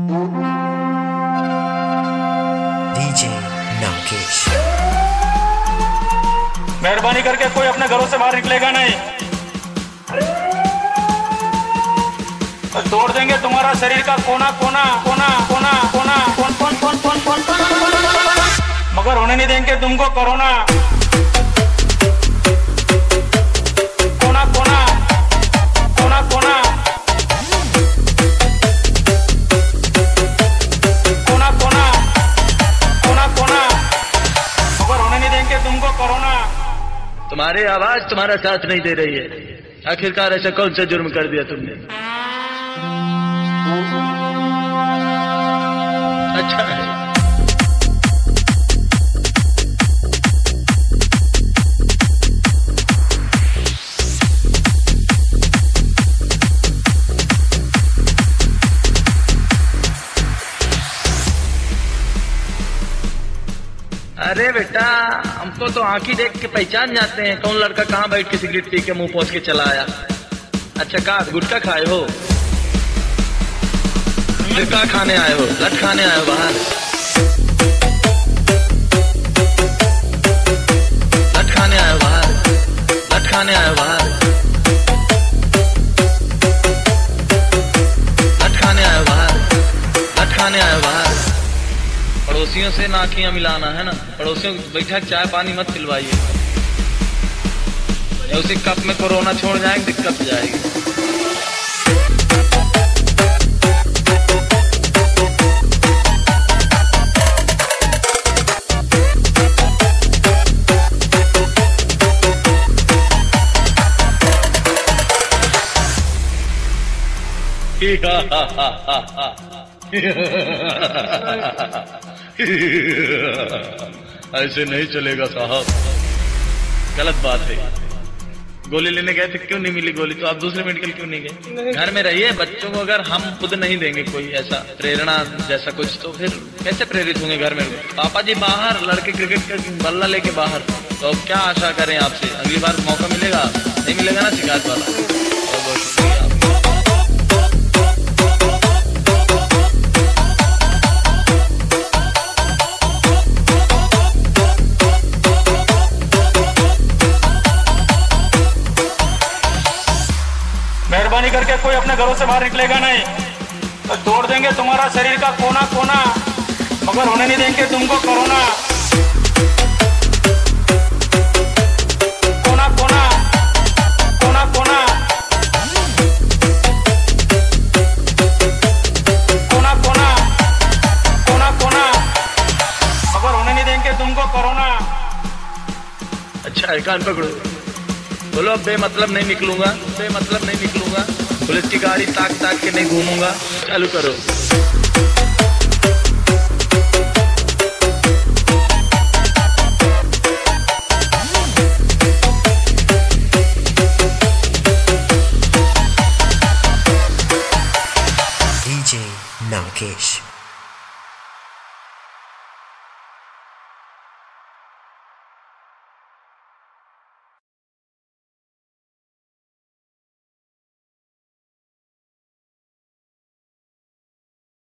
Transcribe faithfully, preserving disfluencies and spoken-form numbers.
DJ नाकेश। मेहरबानी करके कोई अपने घरों से बाहर निकलेगा नहीं, तोड़ देंगे तुम्हारा शरीर का कोना कोना कोना कोना कोना कौन कौन कौन कौन कौन कौन मगर होने नहीं देंगे तुमको कोरोना। कोना कोना कोना कोना कोना कोना कोना कोना मगर होने नहीं देंगे तुमको कोरोना। तुम्हारी आवाज तुम्हारा साथ नहीं दे रही है। आखिरकार ऐसा कौन सा जुर्म कर दिया तुमने? अच्छा है। अरे बेटा, हमको तो आंखी देख के पहचान जाते हैं कौन लड़का कहाँ बैठ के सिगरेट पी के मुंह पोंछ के चला आया। अच्छा, का गुटखा खाए हो? फिर का खाने आए हो? लट खाने आए हो बाहर? लट खाने आए हो बाहर? लट खाने आए हो बाहर? लट खाने आए हो बाहर? लट खाने आए हो बाहर? पड़ोसियों से नाखियां मिलाना है ना। पड़ोसियों को बैठा चाय पानी मत पिलवाइए, उसी कप में कोरोना छोड़ जाएंगे, दिक्कत जाएगी। ऐसे नहीं चलेगा साहब, गलत बात है। गोली लेने गए थे, क्यों नहीं मिली गोली? तो आप दूसरे मेडिकल क्यों नहीं गए? घर में रहिए। बच्चों को अगर हम खुद नहीं देंगे कोई ऐसा प्रेरणा जैसा कुछ, तो फिर कैसे प्रेरित होंगे घर में? पापा जी बाहर, लड़के क्रिकेट का बल्ला लेके बाहर, तो अब क्या आशा करें आपसे? अगली बार मौका मिलेगा? नहीं मिलेगा ना शिकायत वाला। बहुत बहुत शुक्रिया। मेहरबानी करके कोई अपने घरों से बाहर निकलेगा नहीं, तो तोड़ देंगे तुम्हारा शरीर का कोना कोना मगर होने नहीं देंगे तुमको कोरोना। कोना कोना कोना कोना कोना कोना कोना कोना मगर होने नहीं देंगे तुमको कोरोना। अच्छा है, कान पकड़ो, बोलो बेमतलब नहीं निकलूंगा, बेमतलब नहीं निकलूंगा, पुलिस की गाड़ी ताक ताक के नहीं घूमूंगा। चालू करो। डीजे नाकेश।